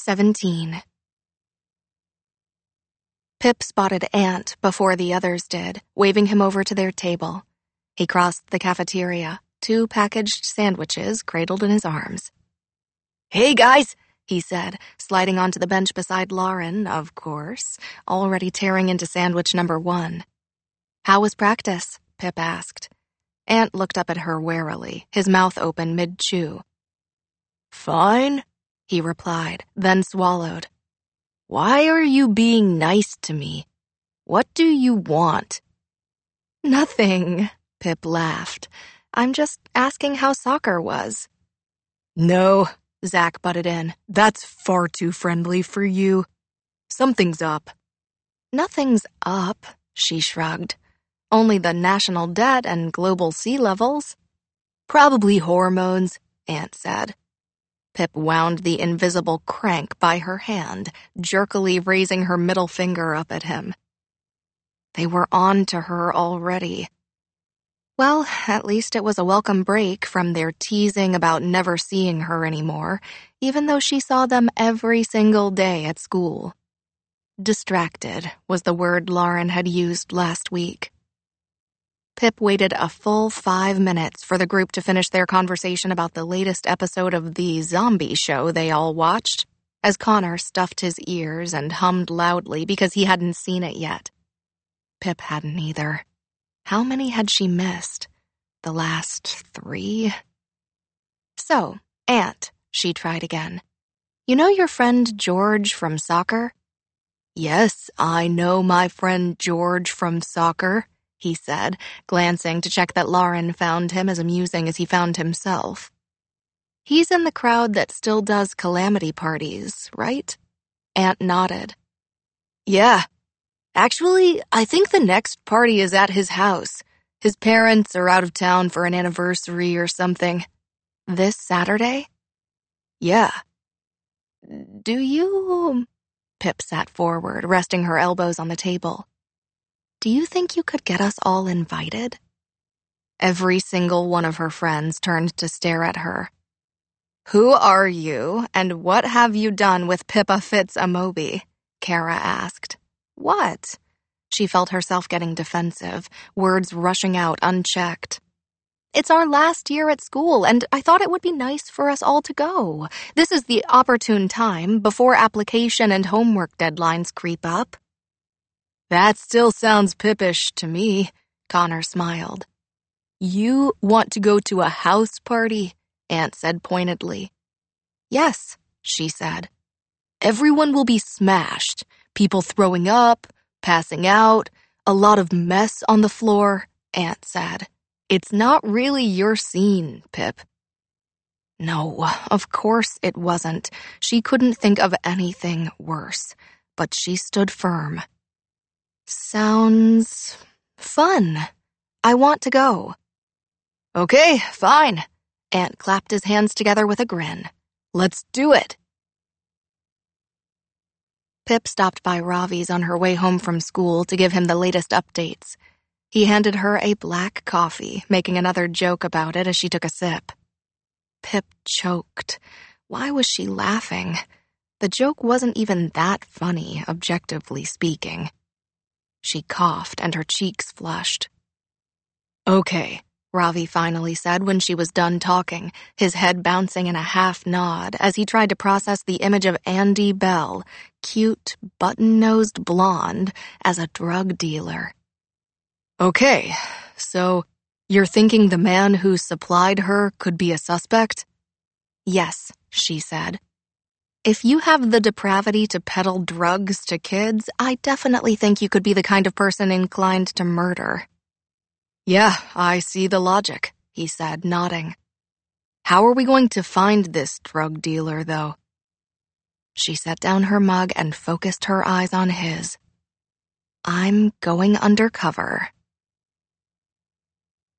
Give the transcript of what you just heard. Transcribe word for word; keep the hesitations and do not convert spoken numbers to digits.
seventeen. Pip spotted Ant before the others did, waving him over to their table. He crossed the cafeteria, two packaged sandwiches cradled in his arms. "Hey, guys," he said, sliding onto the bench beside Lauren, of course, already tearing into sandwich number one. "How was practice?" Pip asked. Ant looked up at her warily, his mouth open mid-chew. "Fine," he replied, then swallowed. "Why are you being nice to me? What do you want?" "Nothing," Pip laughed. "I'm just asking how soccer was." "No," Zach butted in. "That's far too friendly for you. Something's up." "Nothing's up," she shrugged. "Only the national debt and global sea levels." "Probably hormones," Ant said. Pip wound the invisible crank by her hand, jerkily raising her middle finger up at him. They were on to her already. Well, at least it was a welcome break from their teasing about never seeing her anymore, even though she saw them every single day at school. Distracted was the word Lauren had used last week. Pip waited a full five minutes for the group to finish their conversation about the latest episode of the zombie show they all watched, as Connor stuffed his ears and hummed loudly because he hadn't seen it yet. Pip hadn't either. How many had she missed? The last three? "So, Ant," she tried again. "You know your friend George from soccer?" "Yes, I know my friend George from soccer," he said, glancing to check that Lauren found him as amusing as he found himself. "He's in the crowd that still does calamity parties, right?" Ant nodded. "Yeah. Actually, I think the next party is at his house. His parents are out of town for an anniversary or something." "This Saturday?" "Yeah." "Do you..." Pip sat forward, resting her elbows on the table. "Do you think you could get us all invited?" Every single one of her friends turned to stare at her. "Who are you, and what have you done with Pippa Fitz-Amobi?" Kara asked. "What?" She felt herself getting defensive, words rushing out unchecked. "It's our last year at school, and I thought it would be nice for us all to go. This is the opportune time, before application and homework deadlines creep up." "That still sounds Pippish to me," Connor smiled. "You want to go to a house party?" Ant said pointedly. "Yes," she said. "Everyone will be smashed. People throwing up, passing out, a lot of mess on the floor," Ant said. "It's not really your scene, Pip." No, of course it wasn't. She couldn't think of anything worse, but she stood firm. "Sounds fun. I want to go." "Okay, fine." Ant clapped his hands together with a grin. "Let's do it." Pip stopped by Ravi's on her way home from school to give him the latest updates. He handed her a black coffee, making another joke about it as she took a sip. Pip choked. Why was she laughing? The joke wasn't even that funny, objectively speaking. She coughed and her cheeks flushed. "Okay," Ravi finally said when she was done talking, his head bouncing in a half nod as he tried to process the image of Andy Bell, cute, button-nosed blonde, as a drug dealer. "Okay, so you're thinking the man who supplied her could be a suspect?" "Yes," she said. "If you have the depravity to peddle drugs to kids, I definitely think you could be the kind of person inclined to murder." "Yeah, I see the logic," he said, nodding. "How are we going to find this drug dealer, though?" She set down her mug and focused her eyes on his. "I'm going undercover.